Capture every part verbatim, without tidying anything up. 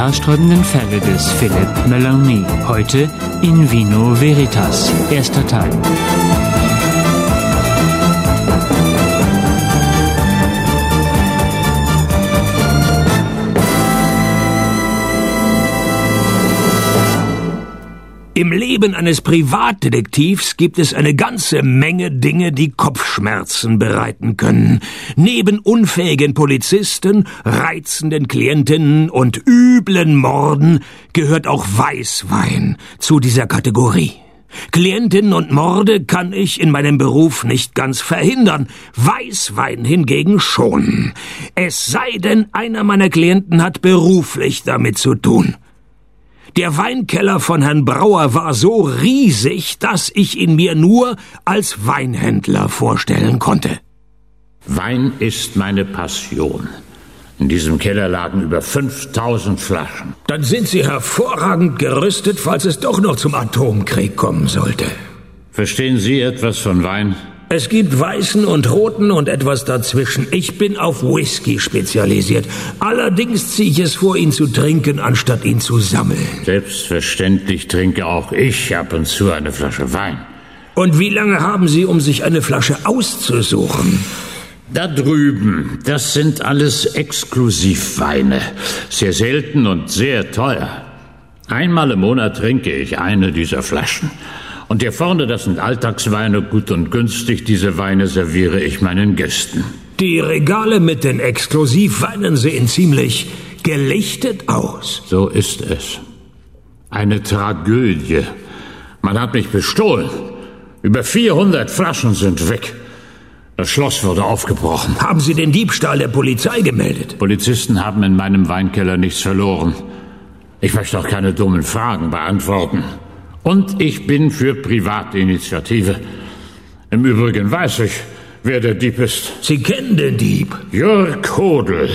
haarsträubenden Fälle des Philippe Meloni. Heute in Vino Veritas. Erster Teil. Im Leben eines Privatdetektivs gibt es eine ganze Menge Dinge, die Kopfschmerzen bereiten können. Neben unfähigen Polizisten, reizenden Klientinnen und üblen Morden gehört auch Weißwein zu dieser Kategorie. Klientinnen und Morde kann ich in meinem Beruf nicht ganz verhindern, Weißwein hingegen schon. Es sei denn, einer meiner Klienten hat beruflich damit zu tun. Der Weinkeller von Herrn Brauer war so riesig, dass ich ihn mir nur als Weinhändler vorstellen konnte. Wein ist meine Passion. In diesem Keller lagen über fünftausend Flaschen. Dann sind Sie hervorragend gerüstet, falls es doch noch zum Atomkrieg kommen sollte. Verstehen Sie etwas von Wein? Es gibt weißen und roten und etwas dazwischen. Ich bin auf Whisky spezialisiert. Allerdings ziehe ich es vor, ihn zu trinken, anstatt ihn zu sammeln. Selbstverständlich trinke auch ich ab und zu eine Flasche Wein. Und wie lange haben Sie, um sich eine Flasche auszusuchen? Da drüben, das sind alles Exklusivweine. Sehr selten und sehr teuer. Einmal im Monat trinke ich eine dieser Flaschen. Und hier vorne, das sind Alltagsweine, gut und günstig. Diese Weine serviere ich meinen Gästen. Die Regale mit den Exklusivweinen sehen ziemlich gelichtet aus. So ist es. Eine Tragödie. Man hat mich bestohlen. Über vierhundert Flaschen sind weg. Das Schloss wurde aufgebrochen. Haben Sie den Diebstahl der Polizei gemeldet? Polizisten haben in meinem Weinkeller nichts verloren. Ich möchte auch keine dummen Fragen beantworten. Und ich bin für Privatinitiative. Im Übrigen weiß ich, wer der Dieb ist. Sie kennen den Dieb? Jörg Hodel.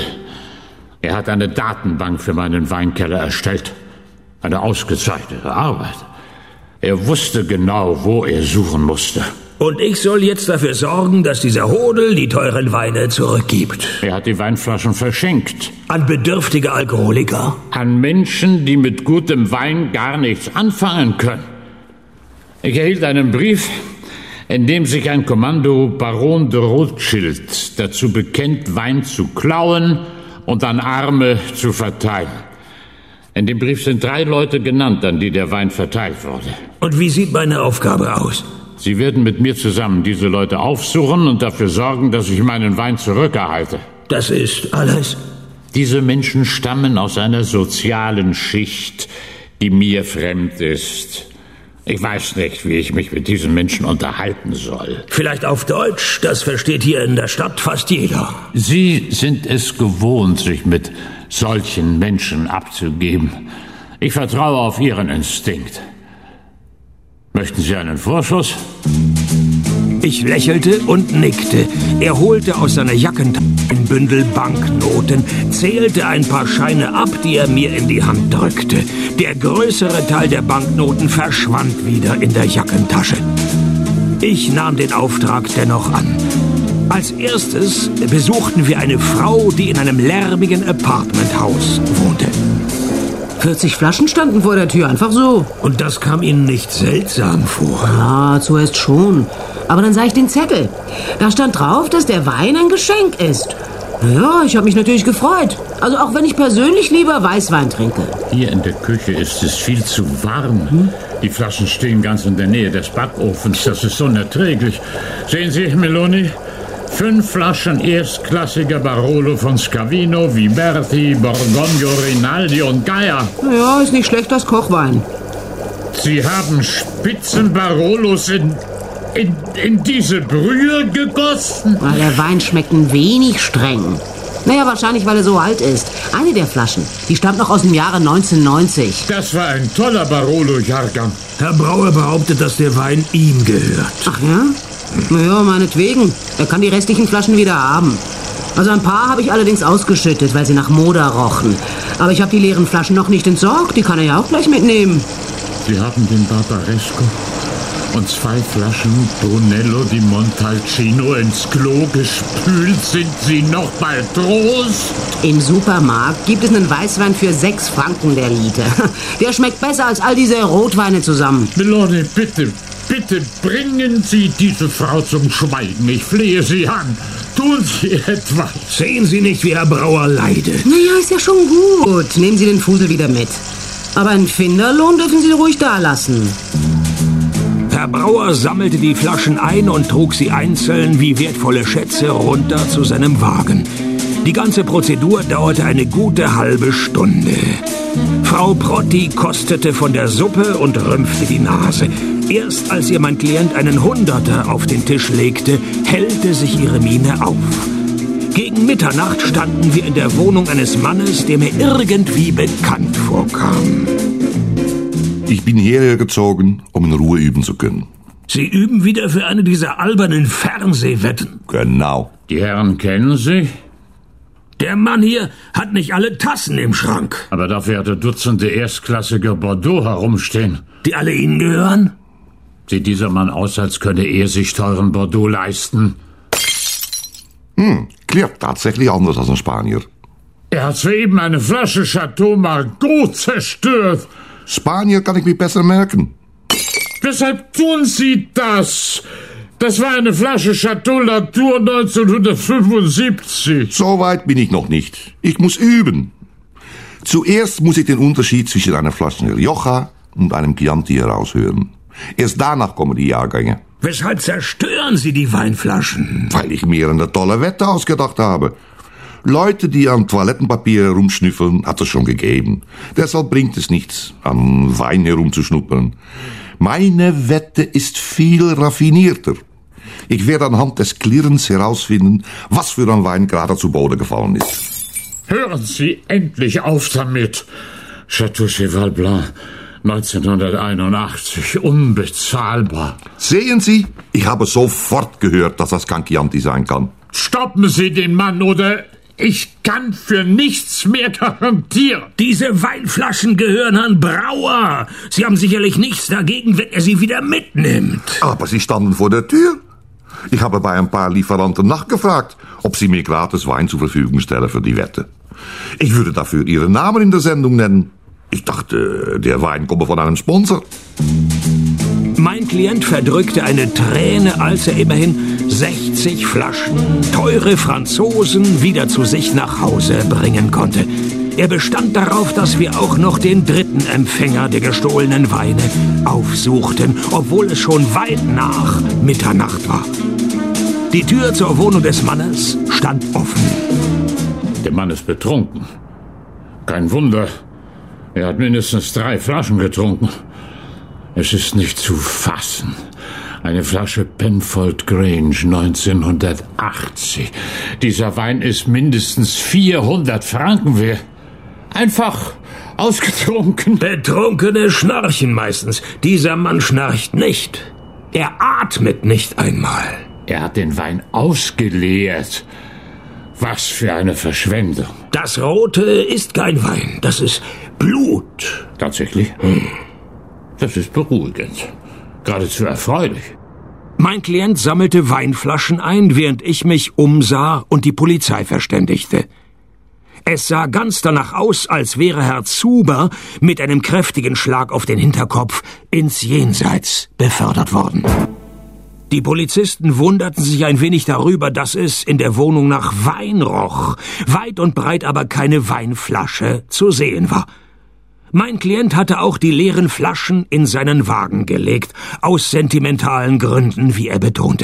Er hat eine Datenbank für meinen Weinkeller erstellt. Eine ausgezeichnete Arbeit. Er wusste genau, wo er suchen musste. Und ich soll jetzt dafür sorgen, dass dieser Hodel die teuren Weine zurückgibt. Er hat die Weinflaschen verschenkt. An bedürftige Alkoholiker? An Menschen, die mit gutem Wein gar nichts anfangen können. Ich erhielt einen Brief, in dem sich ein Kommando Baron de Rothschild dazu bekennt, Wein zu klauen und an Arme zu verteilen. In dem Brief sind drei Leute genannt, an die der Wein verteilt wurde. Und wie sieht meine Aufgabe aus? Sie werden mit mir zusammen diese Leute aufsuchen und dafür sorgen, dass ich meinen Wein zurückerhalte. Das ist alles? Diese Menschen stammen aus einer sozialen Schicht, die mir fremd ist. Ich weiß nicht, wie ich mich mit diesen Menschen unterhalten soll. Vielleicht auf Deutsch, das versteht hier in der Stadt fast jeder. Sie sind es gewohnt, sich mit solchen Menschen abzugeben. Ich vertraue auf Ihren Instinkt. Möchten Sie einen Vorschuss? Ich lächelte und nickte. Er holte aus seiner Jackentasche ein Bündel Banknoten, zählte ein paar Scheine ab, die er mir in die Hand drückte. Der größere Teil der Banknoten verschwand wieder in der Jackentasche. Ich nahm den Auftrag dennoch an. Als erstes besuchten wir eine Frau, die in einem lärmigen Apartmenthaus wohnte. vierzig Flaschen standen vor der Tür, einfach so. Und das kam Ihnen nicht seltsam vor? Ja, zuerst schon. Aber dann sah ich den Zettel. Da stand drauf, dass der Wein ein Geschenk ist. Ja, ich habe mich natürlich gefreut. Also auch wenn ich persönlich lieber Weißwein trinke. Hier in der Küche ist es viel zu warm. Hm? Die Flaschen stehen ganz in der Nähe des Backofens. Das ist unerträglich. Sehen Sie, Meloni? Fünf Flaschen erstklassiger Barolo von Scavino, Viberti, Borgogno, Rinaldi und Gaia. Ja, ist nicht schlecht, das Kochwein. Sie haben Spitzenbarolos in, in, in diese Brühe gegossen? Na, der Wein schmeckt ein wenig streng. Naja, wahrscheinlich, weil er so alt ist. Eine der Flaschen, die stammt noch aus dem Jahre neunzehnhundertneunzig. Das war ein toller Barolo-Jahrgang. Herr Brauer behauptet, dass der Wein ihm gehört. Ach ja? Naja, meinetwegen. Er kann die restlichen Flaschen wieder haben. Also ein paar habe ich allerdings ausgeschüttet, weil sie nach Moder rochen. Aber ich habe die leeren Flaschen noch nicht entsorgt. Die kann er ja auch gleich mitnehmen. Sie haben den Barbaresco und zwei Flaschen Brunello di Montalcino ins Klo gespült. Sind Sie noch bei Trost? Im Supermarkt gibt es einen Weißwein für sechs Franken der Liter. Der schmeckt besser als all diese Rotweine zusammen. Melone, bitte, bitte bringen Sie diese Frau zum Schweigen. Ich flehe Sie an. Tun Sie etwas. Sehen Sie nicht, wie Herr Brauer leidet? Naja, ist ja schon gut. Nehmen Sie den Fusel wieder mit. Aber einen Finderlohn dürfen Sie ruhig da lassen. Herr Brauer sammelte die Flaschen ein und trug sie einzeln wie wertvolle Schätze runter zu seinem Wagen. Die ganze Prozedur dauerte eine gute halbe Stunde. Frau Protti kostete von der Suppe und rümpfte die Nase. Erst als ihr mein Klient einen Hunderter auf den Tisch legte, hellte sich ihre Miene auf. Gegen Mitternacht standen wir in der Wohnung eines Mannes, der mir irgendwie bekannt vorkam. Ich bin hierher gezogen, um in Ruhe üben zu können. Sie üben wieder für eine dieser albernen Fernsehwetten. Genau. Die Herren kennen Sie? Der Mann hier hat nicht alle Tassen im Schrank. Aber dafür hat er Dutzende erstklassiger Bordeaux herumstehen. Die alle Ihnen gehören? Sieht dieser Mann aus, als könne er sich teuren Bordeaux leisten? Hm, klingt tatsächlich anders als ein Spanier. Er hat soeben eine Flasche Chateau Margaux zerstört. Spanier kann ich mir besser merken. Weshalb tun Sie das? Das war eine Flasche Chateau Latour neunzehnhundertfünfundsiebzig. So weit bin ich noch nicht. Ich muss üben. Zuerst muss ich den Unterschied zwischen einer Flasche Rioja und einem Chianti heraushören. Erst danach kommen die Jahrgänge. Weshalb zerstören Sie die Weinflaschen? Weil ich mir eine tolle Wette ausgedacht habe. Leute, die am Toilettenpapier herumschnüffeln, hat es schon gegeben. Deshalb bringt es nichts, am Wein herumzuschnuppern. Meine Wette ist viel raffinierter. Ich werde anhand des Klirrens herausfinden, was für ein Wein gerade zu Boden gefallen ist. Hören Sie endlich auf damit. Chateau Cheval Blanc, neunzehnhunderteinundachtzig, unbezahlbar. Sehen Sie, ich habe sofort gehört, dass das kein Chianti sein kann. Stoppen Sie den Mann, oder ich kann für nichts mehr garantieren. Diese Weinflaschen gehören Herrn Brauer. Sie haben sicherlich nichts dagegen, wenn er sie wieder mitnimmt. Aber Sie standen vor der Tür. Ich habe bei ein paar Lieferanten nachgefragt, ob sie mir gratis Wein zur Verfügung stellen für die Wette. Ich würde dafür Ihren Namen in der Sendung nennen. Ich dachte, der Wein komme von einem Sponsor. Mein Klient verdrückte eine Träne, als er immerhin sechzig Flaschen teure Franzosen wieder zu sich nach Hause bringen konnte. Er bestand darauf, dass wir auch noch den dritten Empfänger der gestohlenen Weine aufsuchten, obwohl es schon weit nach Mitternacht war. Die Tür zur Wohnung des Mannes stand offen. Der Mann ist betrunken. Kein Wunder. Er hat mindestens drei Flaschen getrunken. Es ist nicht zu fassen. Eine Flasche Penfold Grange neunzehnhundertachtzig. Dieser Wein ist mindestens vierhundert Franken wert. Einfach ausgetrunken. Betrunkene schnarchen meistens. Dieser Mann schnarcht nicht. Er atmet nicht einmal. Er hat den Wein ausgeleert. Was für eine Verschwendung. Das Rote ist kein Wein. Das ist Blut. Tatsächlich? Hm. Das ist beruhigend. Geradezu erfreulich. Mein Klient sammelte Weinflaschen ein, während ich mich umsah und die Polizei verständigte. Es sah ganz danach aus, als wäre Herr Zuber mit einem kräftigen Schlag auf den Hinterkopf ins Jenseits befördert worden. Die Polizisten wunderten sich ein wenig darüber, dass es in der Wohnung nach Wein roch, weit und breit aber keine Weinflasche zu sehen war. Mein Klient hatte auch die leeren Flaschen in seinen Wagen gelegt, aus sentimentalen Gründen, wie er betonte.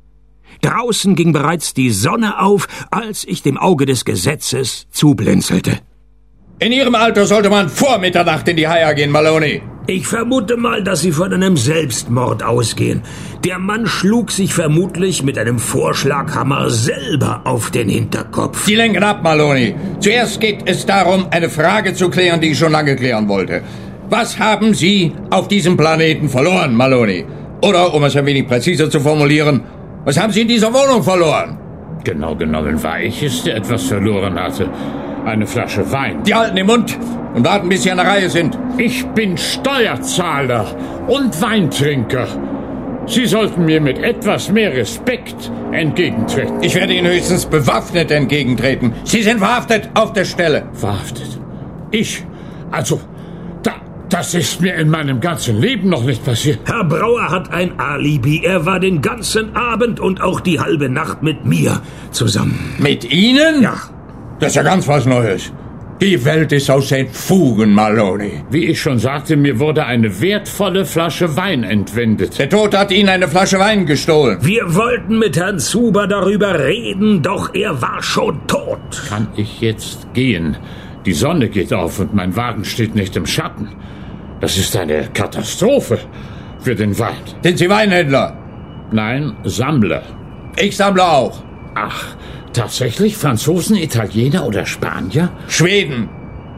Draußen ging bereits die Sonne auf, als ich dem Auge des Gesetzes zublinzelte. In Ihrem Alter sollte man vor Mitternacht in die Haia gehen, Maloney. Ich vermute mal, dass Sie von einem Selbstmord ausgehen. Der Mann schlug sich vermutlich mit einem Vorschlaghammer selber auf den Hinterkopf. Sie lenken ab, Maloney. Zuerst geht es darum, eine Frage zu klären, die ich schon lange klären wollte. Was haben Sie auf diesem Planeten verloren, Maloney? Oder, um es ein wenig präziser zu formulieren, was haben Sie in dieser Wohnung verloren? Genau genommen war ich es, der etwas verloren hatte. Eine Flasche Wein. Die halten den Mund und warten, bis Sie an der Reihe sind. Ich bin Steuerzahler und Weintrinker. Sie sollten mir mit etwas mehr Respekt entgegentreten. Ich werde Ihnen höchstens bewaffnet entgegentreten. Sie sind verhaftet auf der Stelle. Verhaftet? Ich? Also, da, das ist mir in meinem ganzen Leben noch nicht passiert. Herr Brauer hat ein Alibi. Er war den ganzen Abend und auch die halbe Nacht mit mir zusammen. Mit Ihnen? Ja. Das ist ja ganz was Neues. Die Welt ist aus den Fugen, Maloney. Wie ich schon sagte, mir wurde eine wertvolle Flasche Wein entwendet. Der Tote hat Ihnen eine Flasche Wein gestohlen. Wir wollten mit Herrn Zuber darüber reden, doch er war schon tot. Kann ich jetzt gehen? Die Sonne geht auf und mein Wagen steht nicht im Schatten. Das ist eine Katastrophe für den Wein. Sind Sie Weinhändler? Nein, Sammler. Ich sammle auch. Ach, tatsächlich? Franzosen, Italiener oder Spanier? Schweden.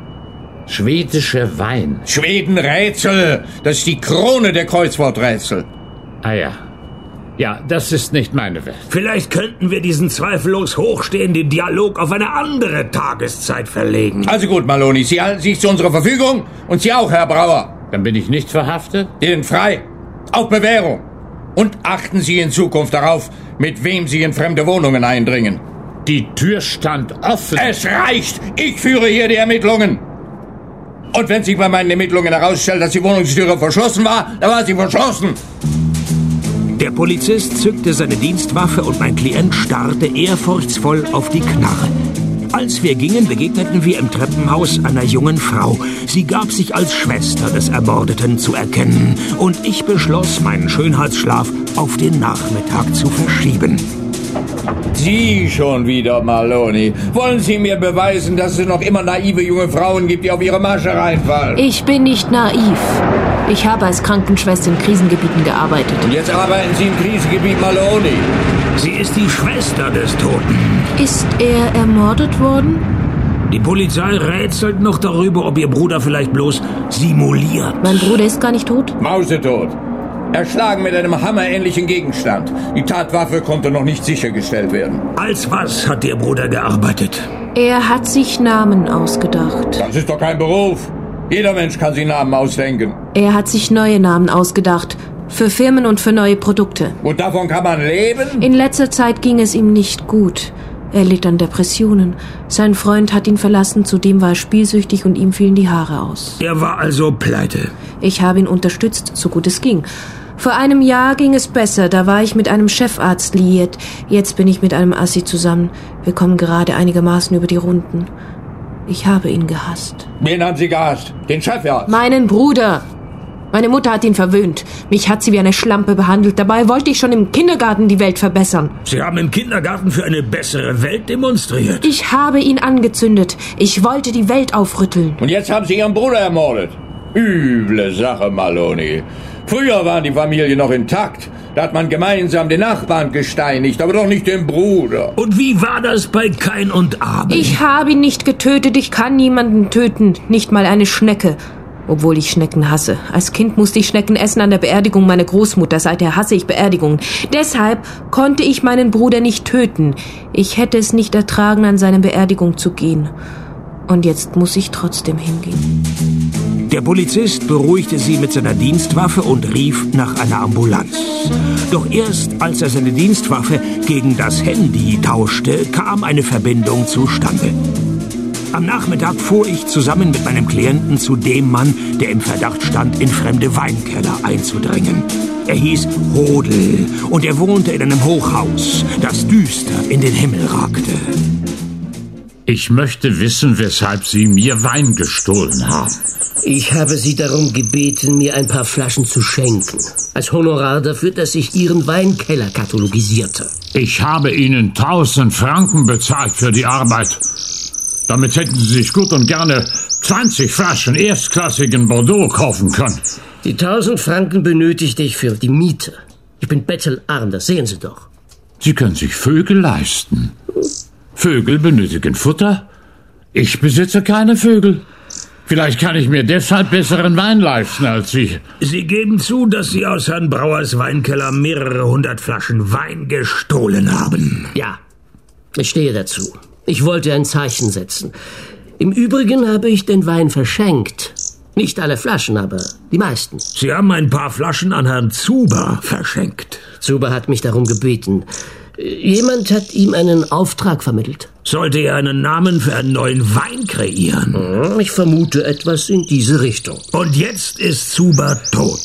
Schwedische Wein. Schwedenrätsel. Das ist die Krone der Kreuzworträtsel. Ah ja. Ja, das ist nicht meine Welt. Vielleicht könnten wir diesen zweifellos hochstehenden Dialog auf eine andere Tageszeit verlegen. Also gut, Maloney, Sie halten sich zu unserer Verfügung und Sie auch, Herr Brauer. Dann bin ich nicht verhaftet? Sie sind frei. Auf Bewährung. Und achten Sie in Zukunft darauf, mit wem Sie in fremde Wohnungen eindringen. Die Tür stand offen. Es reicht! Ich führe hier die Ermittlungen. Und wenn sich bei meinen Ermittlungen herausstellt, dass die Wohnungstüre verschlossen war, dann war sie verschlossen. Der Polizist zückte seine Dienstwaffe und mein Klient starrte ehrfurchtsvoll auf die Knarre. Als wir gingen, begegneten wir im Treppenhaus einer jungen Frau. Sie gab sich als Schwester des Ermordeten zu erkennen. Und ich beschloss, meinen Schönheitsschlaf auf den Nachmittag zu verschieben. Sie schon wieder, Maloney. Wollen Sie mir beweisen, dass es noch immer naive junge Frauen gibt, die auf ihre Masche reinfallen? Ich bin nicht naiv. Ich habe als Krankenschwester in Krisengebieten gearbeitet. Und jetzt arbeiten Sie im Krisengebiet, Maloney. Sie ist die Schwester des Toten. Ist er ermordet worden? Die Polizei rätselt noch darüber, ob ihr Bruder vielleicht bloß simuliert. Mein Bruder ist gar nicht tot? Mausetot. Erschlagen mit einem hammerähnlichen Gegenstand. Die Tatwaffe konnte noch nicht sichergestellt werden. Als was hat Ihr Bruder gearbeitet? Er hat sich Namen ausgedacht. Das ist doch kein Beruf. Jeder Mensch kann sich Namen ausdenken. Er hat sich neue Namen ausgedacht. Für Firmen und für neue Produkte. Und davon kann man leben? In letzter Zeit ging es ihm nicht gut. Er litt an Depressionen. Sein Freund hat ihn verlassen, zudem war er spielsüchtig und ihm fielen die Haare aus. Er war also pleite. Ich habe ihn unterstützt, so gut es ging. Vor einem Jahr ging es besser, da war ich mit einem Chefarzt liiert. Jetzt bin ich mit einem Assi zusammen. Wir kommen gerade einigermaßen über die Runden. Ich habe ihn gehasst. Wen haben Sie gehasst? Den Chefarzt? Meinen Bruder. Meine Mutter hat ihn verwöhnt. Mich hat sie wie eine Schlampe behandelt. Dabei wollte ich schon im Kindergarten die Welt verbessern. Sie haben im Kindergarten für eine bessere Welt demonstriert. Ich habe ihn angezündet. Ich wollte die Welt aufrütteln. Und jetzt haben Sie Ihren Bruder ermordet. Üble Sache, Maloney. Früher waren die Familien noch intakt. Da hat man gemeinsam den Nachbarn gesteinigt, aber doch nicht den Bruder. Und wie war das bei Kain und Abel? Ich habe ihn nicht getötet. Ich kann niemanden töten. Nicht mal eine Schnecke. Obwohl ich Schnecken hasse. Als Kind musste ich Schnecken essen an der Beerdigung meiner Großmutter. Seither hasse ich Beerdigungen. Deshalb konnte ich meinen Bruder nicht töten. Ich hätte es nicht ertragen, an seine Beerdigung zu gehen. Und jetzt muss ich trotzdem hingehen. Der Polizist beruhigte sie mit seiner Dienstwaffe und rief nach einer Ambulanz. Doch erst als er seine Dienstwaffe gegen das Handy tauschte, kam eine Verbindung zustande. Am Nachmittag fuhr ich zusammen mit meinem Klienten zu dem Mann, der im Verdacht stand, in fremde Weinkeller einzudringen. Er hieß Hodel und er wohnte in einem Hochhaus, das düster in den Himmel ragte. Ich möchte wissen, weshalb Sie mir Wein gestohlen haben. Ich habe Sie darum gebeten, mir ein paar Flaschen zu schenken. Als Honorar dafür, dass ich Ihren Weinkeller katalogisierte. Ich habe Ihnen tausend Franken bezahlt für die Arbeit. Damit hätten Sie sich gut und gerne zwanzig Flaschen erstklassigen Bordeaux kaufen können. Die tausend Franken benötigte ich für die Miete. Ich bin bettelarm, das sehen Sie doch. Sie können sich Vögel leisten. Vögel benötigen Futter. Ich besitze keine Vögel. Vielleicht kann ich mir deshalb besseren Wein leisten als Sie. Sie geben zu, dass Sie aus Herrn Brauers Weinkeller mehrere hundert Flaschen Wein gestohlen haben. Ja, ich stehe dazu. Ich wollte ein Zeichen setzen. Im Übrigen habe ich den Wein verschenkt. Nicht alle Flaschen, aber die meisten. Sie haben ein paar Flaschen an Herrn Zuber verschenkt. Zuber hat mich darum gebeten. Jemand hat ihm einen Auftrag vermittelt. Sollte er einen Namen für einen neuen Wein kreieren? Ich vermute etwas in diese Richtung. Und jetzt ist Zuber tot.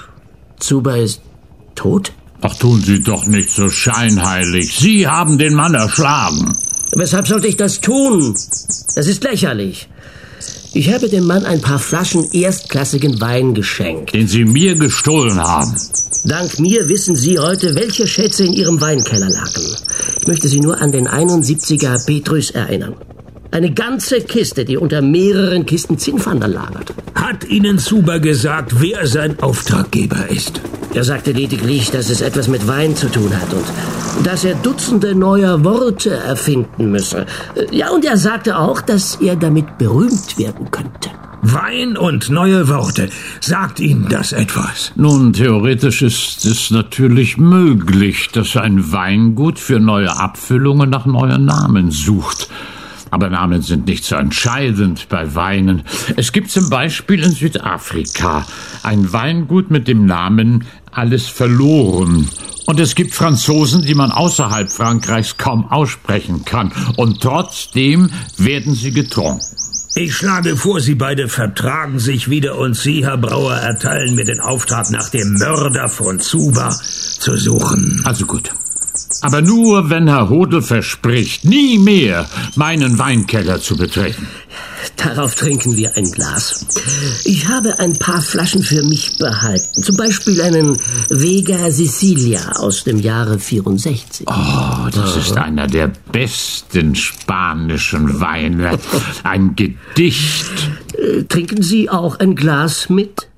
Zuber ist tot? Ach, tun Sie doch nicht so scheinheilig. Sie haben den Mann erschlagen. Weshalb sollte ich das tun? Das ist lächerlich. Ich habe dem Mann ein paar Flaschen erstklassigen Wein geschenkt. Den Sie mir gestohlen haben. Dank mir wissen Sie heute, welche Schätze in Ihrem Weinkeller lagen. Ich möchte Sie nur an den einundsiebziger Petrus erinnern. Eine ganze Kiste, die unter mehreren Kisten Zinfandel lagert. Hat Ihnen Zuber gesagt, wer sein Auftraggeber ist? Er sagte lediglich, dass es etwas mit Wein zu tun hat und dass er Dutzende neuer Worte erfinden müsse. Ja, und er sagte auch, dass er damit berühmt werden könnte. Wein und neue Worte. Sagt Ihnen das etwas? Nun, theoretisch ist es natürlich möglich, dass ein Weingut für neue Abfüllungen nach neuen Namen sucht. Aber Namen sind nicht so entscheidend bei Weinen. Es gibt zum Beispiel in Südafrika ein Weingut mit dem Namen Alles verloren. Und es gibt Franzosen, die man außerhalb Frankreichs kaum aussprechen kann. Und trotzdem werden sie getrunken. Ich schlage vor, Sie beide vertragen sich wieder und Sie, Herr Brauer, erteilen mir den Auftrag, nach dem Mörder von Zuber zu suchen. Also gut. Aber nur, wenn Herr Hodel verspricht, nie mehr meinen Weinkeller zu betreten. Darauf trinken wir ein Glas. Ich habe ein paar Flaschen für mich behalten. Zum Beispiel einen Vega Sicilia aus dem Jahre vierundsechzig. Oh, das ist einer der besten spanischen Weine. Ein Gedicht. Äh, trinken Sie auch ein Glas mit?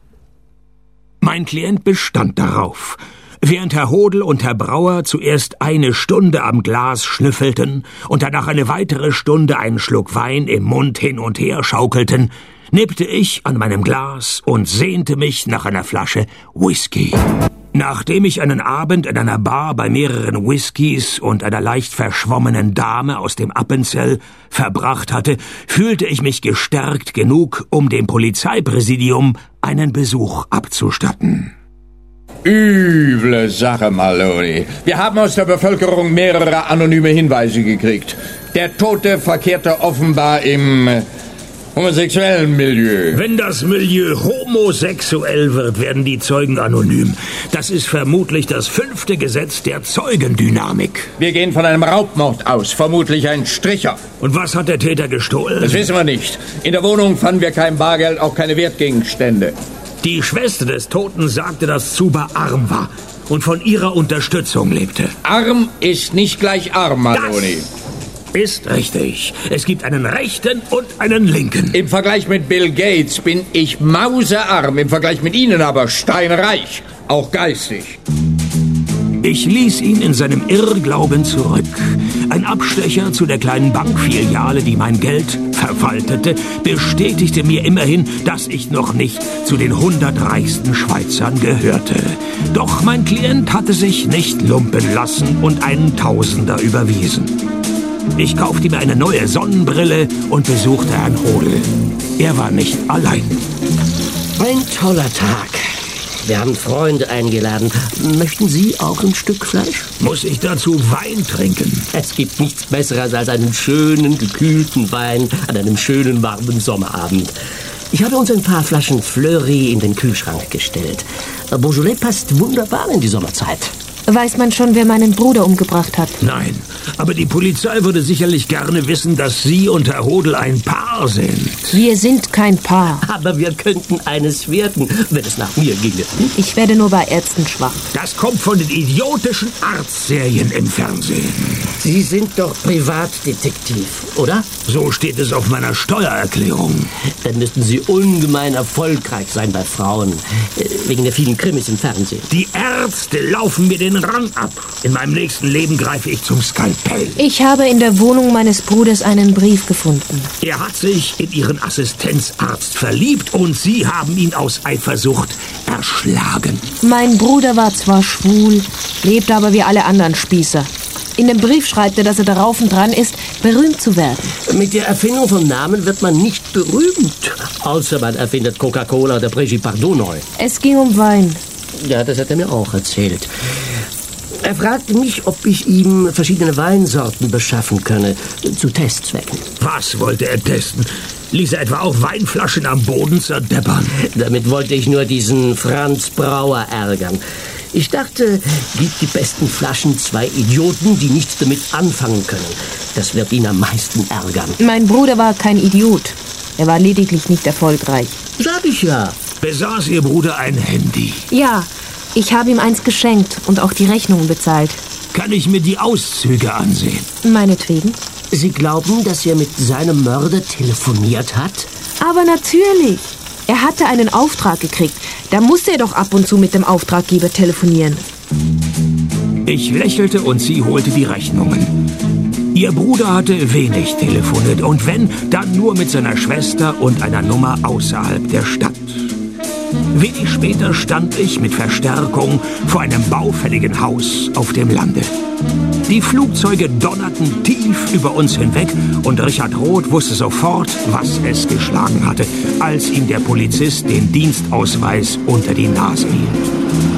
Mein Klient bestand darauf. Während Herr Hodel und Herr Brauer zuerst eine Stunde am Glas schnüffelten und danach eine weitere Stunde einen Schluck Wein im Mund hin und her schaukelten, nippte ich an meinem Glas und sehnte mich nach einer Flasche Whisky. Nachdem ich einen Abend in einer Bar bei mehreren Whiskys und einer leicht verschwommenen Dame aus dem Appenzell verbracht hatte, fühlte ich mich gestärkt genug, um dem Polizeipräsidium einen Besuch abzustatten. Üble Sache, Maloney. Wir haben aus der Bevölkerung mehrere anonyme Hinweise gekriegt. Der Tote verkehrte offenbar im äh, homosexuellen Milieu. Wenn das Milieu homosexuell wird, werden die Zeugen anonym. Das ist vermutlich das fünfte Gesetz der Zeugendynamik. Wir gehen von einem Raubmord aus, vermutlich ein Stricher. Und was hat der Täter gestohlen? Das wissen wir nicht. In der Wohnung fanden wir kein Bargeld, auch keine Wertgegenstände. Die Schwester des Toten sagte, dass Zuber arm war und von ihrer Unterstützung lebte. Arm ist nicht gleich arm, Maloney. Das ist richtig. Es gibt einen rechten und einen linken. Im Vergleich mit Bill Gates bin ich mausearm, im Vergleich mit Ihnen aber steinreich, auch geistig. Ich ließ ihn in seinem Irrglauben zurück. Ein Abstecher zu der kleinen Bankfiliale, die mein Geld verwaltete, bestätigte mir immerhin, dass ich noch nicht zu den hundert reichsten Schweizern gehörte. Doch mein Klient hatte sich nicht lumpen lassen und einen Tausender überwiesen. Ich kaufte mir eine neue Sonnenbrille und besuchte Herrn Hodel. Er war nicht allein. Ein toller Tag. Wir haben Freunde eingeladen. Möchten Sie auch ein Stück Fleisch? Muss ich dazu Wein trinken? Es gibt nichts Besseres als einen schönen, gekühlten Wein an einem schönen, warmen Sommerabend. Ich habe uns ein paar Flaschen Fleury in den Kühlschrank gestellt. Beaujolais passt wunderbar in die Sommerzeit. Weiß man schon, wer meinen Bruder umgebracht hat? Nein, aber die Polizei würde sicherlich gerne wissen, dass Sie und Herr Hodel ein Paar sind. Wir sind kein Paar. Aber wir könnten eines werden, wenn es nach mir ginge. Ich werde nur bei Ärzten schwach. Das kommt von den idiotischen Arztserien im Fernsehen. Sie sind doch Privatdetektiv, oder? So steht es auf meiner Steuererklärung. Dann müssten Sie ungemein erfolgreich sein bei Frauen, wegen der vielen Krimis im Fernsehen. Die Ärzte laufen mir den Rang ab. In meinem nächsten Leben greife ich zum Skalpell. Ich habe in der Wohnung meines Bruders einen Brief gefunden. Er hat sich in Ihren Assistenzarzt verliebt und Sie haben ihn aus Eifersucht erschlagen. Mein Bruder war zwar schwul, lebte aber wie alle anderen Spießer. In dem Brief schreibt er, dass er darauf und dran ist, berühmt zu werden. Mit der Erfindung von Namen wird man nicht berühmt. Außer man erfindet Coca-Cola oder Brigitte Bardot neu. Es ging um Wein. Ja, das hat er mir auch erzählt. Er fragte mich, ob ich ihm verschiedene Weinsorten beschaffen könne, zu Testzwecken. Was wollte er testen? Ließ er etwa auch Weinflaschen am Boden zerdeppern? Damit wollte ich nur diesen Franz Brauer ärgern. Ich dachte, gib die besten Flaschen zwei Idioten, die nichts damit anfangen können. Das wird ihn am meisten ärgern. Mein Bruder war kein Idiot. Er war lediglich nicht erfolgreich. Sag ich ja. Besaß Ihr Bruder ein Handy? Ja, ich habe ihm eins geschenkt und auch die Rechnungen bezahlt. Kann ich mir die Auszüge ansehen? Meinetwegen. Sie glauben, dass er mit seinem Mörder telefoniert hat? Aber natürlich. Er hatte einen Auftrag gekriegt. Da musste er doch ab und zu mit dem Auftraggeber telefonieren. Ich lächelte und sie holte die Rechnungen. Ihr Bruder hatte wenig telefoniert und wenn, dann nur mit seiner Schwester und einer Nummer außerhalb der Stadt. Wenig später stand ich mit Verstärkung vor einem baufälligen Haus auf dem Lande. Die Flugzeuge donnerten tief über uns hinweg und Richard Roth wusste sofort, was es geschlagen hatte, als ihm der Polizist den Dienstausweis unter die Nase hielt.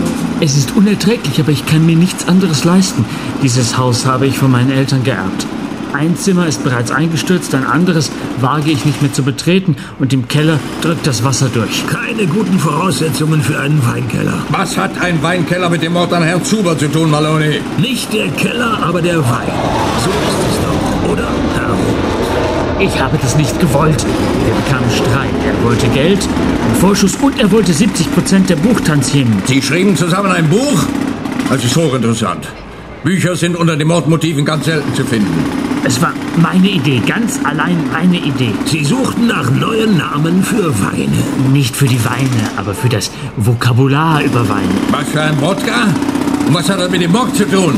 Es ist unerträglich, aber ich kann mir nichts anderes leisten. Dieses Haus habe ich von meinen Eltern geerbt. Ein Zimmer ist bereits eingestürzt, ein anderes wage ich nicht mehr zu betreten und im Keller drückt das Wasser durch. Keine guten Voraussetzungen für einen Weinkeller. Was hat ein Weinkeller mit dem Mord an Herrn Zuber zu tun, Maloney? Nicht der Keller, aber der Wein. So ist es doch, oder, Herr Roth? Ich habe das nicht gewollt. Wir bekamen Streit. Er wollte Geld, einen Vorschuss und er wollte siebzig Prozent der Buchtantiemen. Sie schrieben zusammen ein Buch? Das ist hochinteressant. Bücher sind unter den Mordmotiven ganz selten zu finden. Es war meine Idee, ganz allein meine Idee. Sie suchten nach neuen Namen für Weine. Nicht für die Weine, aber für das Vokabular über Wein. Was für ein Wodka? Und was hat das mit dem Mord zu tun?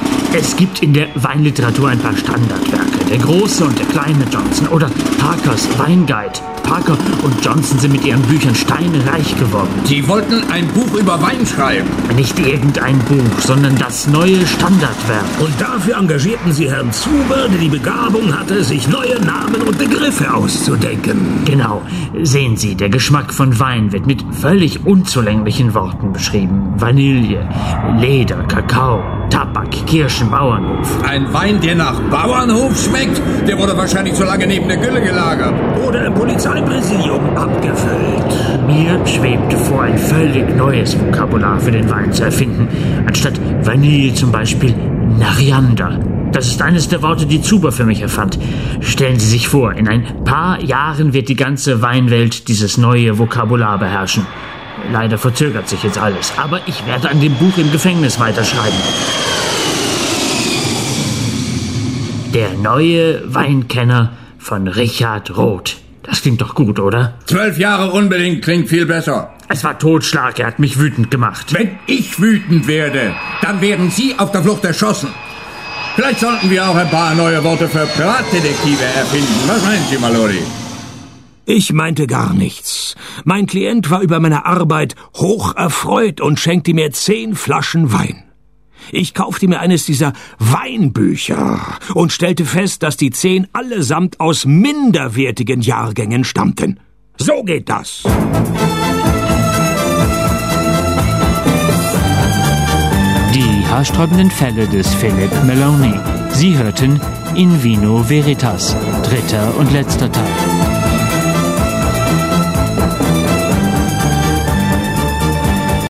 Es gibt in der Weinliteratur ein paar Standardwerke. Der große und der kleine Johnson oder Parkers Weinguide. Parker und Johnson sind mit ihren Büchern steinreich geworden. Sie wollten ein Buch über Wein schreiben? Nicht irgendein Buch, sondern das neue Standardwerk. Und dafür engagierten sie Herrn Zuber, der die Begabung hatte, sich neue Namen und Begriffe auszudenken. Genau. Sehen Sie, der Geschmack von Wein wird mit völlig unzulänglichen Worten beschrieben. Vanille, Leder, Kakao, Tabak, Kirschen, Bauernhof. Ein Wein, der nach Bauernhof schmeckt? Der wurde wahrscheinlich zu lange neben der Gülle gelagert. Oder im Polizeipräsidium abgefüllt. Mir schwebte vor, ein völlig neues Vokabular für den Wein zu erfinden. Anstatt Vanille zum Beispiel Nariander. Das ist eines der Worte, die Zuber für mich erfand. Stellen Sie sich vor, in ein paar Jahren wird die ganze Weinwelt dieses neue Vokabular beherrschen. Leider verzögert sich jetzt alles, aber ich werde an dem Buch im Gefängnis weiterschreiben. Der neue Weinkenner von Richard Roth. Das klingt doch gut, oder? Zwölf Jahre unbedingt klingt viel besser. Es war Totschlag, er hat mich wütend gemacht. Wenn ich wütend werde, dann werden Sie auf der Flucht erschossen. Vielleicht sollten wir auch ein paar neue Worte für Privatdetektive erfinden. Was meinen Sie, Maloney? Ich meinte gar nichts. Mein Klient war über meine Arbeit hoch erfreut und schenkte mir zehn Flaschen Wein. Ich kaufte mir eines dieser Weinbücher und stellte fest, dass die zehn allesamt aus minderwertigen Jahrgängen stammten. So geht das. Die haarsträubenden Fälle des Philippe Meloni. Sie hörten In Vino Veritas, dritter und letzter Teil.